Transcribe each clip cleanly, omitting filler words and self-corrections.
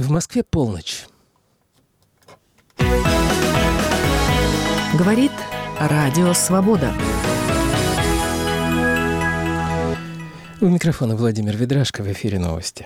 В Москве полночь. Говорит Радио Свобода. У микрофона Владимир Ведрашко, в эфире новости.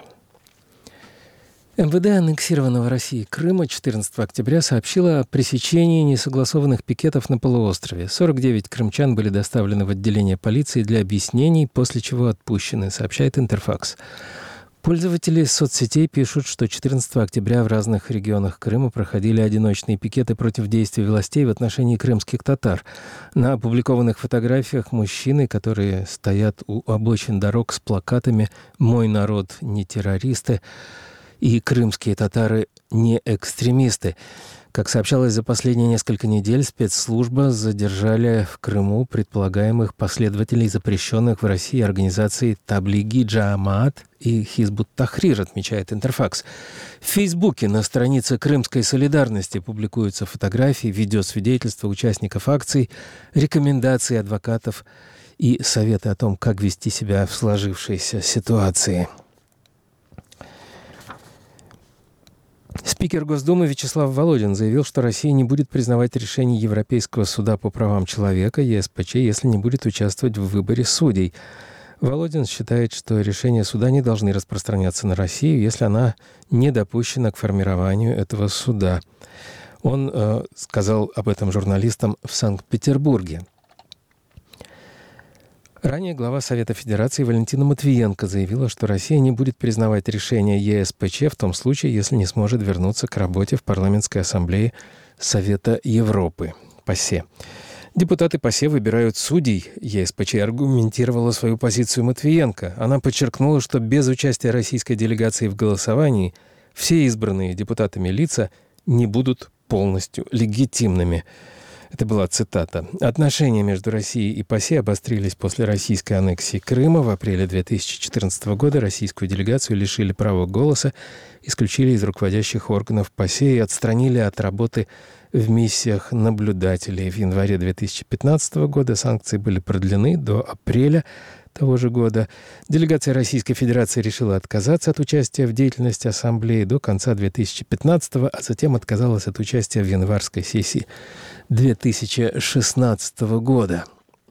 МВД аннексированного Россией Крыма 14 октября сообщило о пресечении несогласованных пикетов на полуострове. 49 крымчан были доставлены в отделение полиции для объяснений, после чего отпущены, сообщает Интерфакс. Пользователи соцсетей пишут, что 14 октября в разных регионах Крыма проходили одиночные пикеты против действий властей в отношении крымских татар. На опубликованных фотографиях мужчины, которые стоят у обочин дорог с плакатами «Мой народ не террористы» и «Крымские татары не экстремисты». Как сообщалось, за последние несколько недель спецслужбы задержали в Крыму предполагаемых последователей запрещенных в России организаций Таблиги Джаамаат и Хизбут Тахрир, отмечает Интерфакс. В Фейсбуке на странице Крымской солидарности публикуются фотографии, видеосвидетельства участников акций, рекомендации адвокатов и советы о том, как вести себя в сложившейся ситуации. Спикер Госдумы Вячеслав Володин заявил, что Россия не будет признавать решение Европейского суда по правам человека, ЕСПЧ, если не будет участвовать в выборе судей. Володин считает, что решения суда не должны распространяться на Россию, если она не допущена к формированию этого суда. Он сказал об этом журналистам в Санкт-Петербурге. Ранее глава Совета Федерации Валентина Матвиенко заявила, что Россия не будет признавать решение ЕСПЧ в том случае, если не сможет вернуться к работе в Парламентской ассамблее Совета Европы, ПАСЕ. Депутаты ПАСЕ выбирают судей. ЕСПЧ аргументировала свою позицию Матвиенко. Она подчеркнула, что без участия российской делегации в голосовании все избранные депутатами лица не будут полностью легитимными. Это была цитата. Отношения между Россией и ПАСЕ обострились после российской аннексии Крыма. В апреле 2014 года российскую делегацию лишили права голоса, исключили из руководящих органов ПАСЕ и отстранили от работы в миссиях наблюдателей. В январе 2015 года санкции были продлены до апреля того же года. Делегация Российской Федерации решила отказаться от участия в деятельности Ассамблеи до конца 2015, а затем отказалась от участия в январской сессии 2016 года.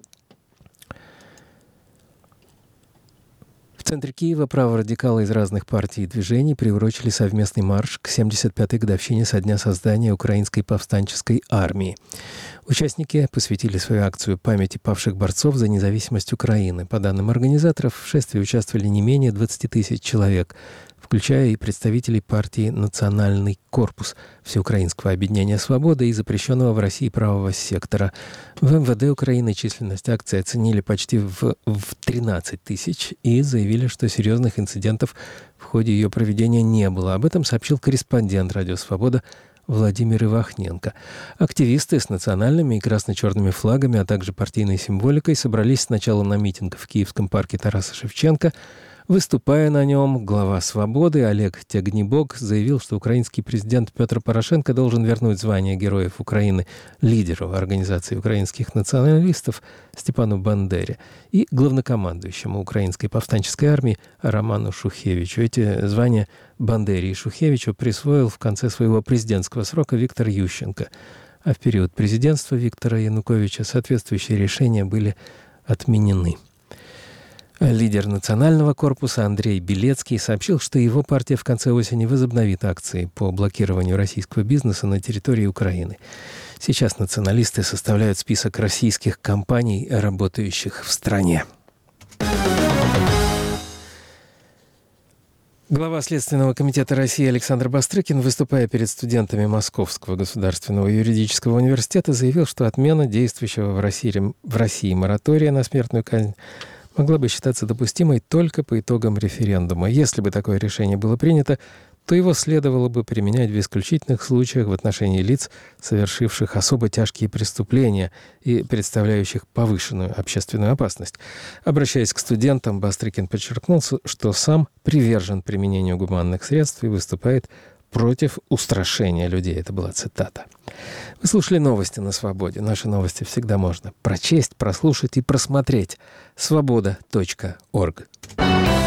В центре Киева праворадикалы из разных партий и движений приурочили совместный марш к 75-й годовщине со дня создания Украинской повстанческой армии. Участники посвятили свою акцию памяти павших борцов за независимость Украины. По данным организаторов, в шествии участвовали не менее 20 тысяч человек, включая и представителей партии «Национальный корпус», Всеукраинского объединения «Свобода» и запрещенного в России правого сектора. В МВД Украины численность акции оценили почти в 13 тысяч и заявили, что серьезных инцидентов в ходе ее проведения не было. Об этом сообщил корреспондент «Радио Свобода» Владимир Ивахненко. Активисты с национальными и красно-черными флагами, а также партийной символикой собрались сначала на митинг в Киевском парке Тараса Шевченко. Выступая на нем, глава «Свободы» Олег Тягнибок заявил, что украинский президент Петр Порошенко должен вернуть звание Героев Украины лидеру Организации украинских националистов Степану Бандере и главнокомандующему Украинской повстанческой армии Роману Шухевичу. Эти звания Бандере и Шухевичу присвоил в конце своего президентского срока Виктор Ющенко. А в период президентства Виктора Януковича соответствующие решения были отменены. Лидер Национального корпуса Андрей Белецкий сообщил, что его партия в конце осени возобновит акции по блокированию российского бизнеса на территории Украины. Сейчас националисты составляют список российских компаний, работающих в стране. Глава Следственного комитета России Александр Бастрыкин, выступая перед студентами Московского государственного юридического университета, заявил, что отмена действующего в России моратория на смертную казнь могла бы считаться допустимой только по итогам референдума. Если бы такое решение было принято, то его следовало бы применять в исключительных случаях в отношении лиц, совершивших особо тяжкие преступления и представляющих повышенную общественную опасность. Обращаясь к студентам, Бастрыкин подчеркнул, что сам привержен применению гуманных средств и выступает против устрашения людей. Это была цитата. Вы слушали новости на Свободе. Наши новости всегда можно прочесть, прослушать и просмотреть. Свобода.орг.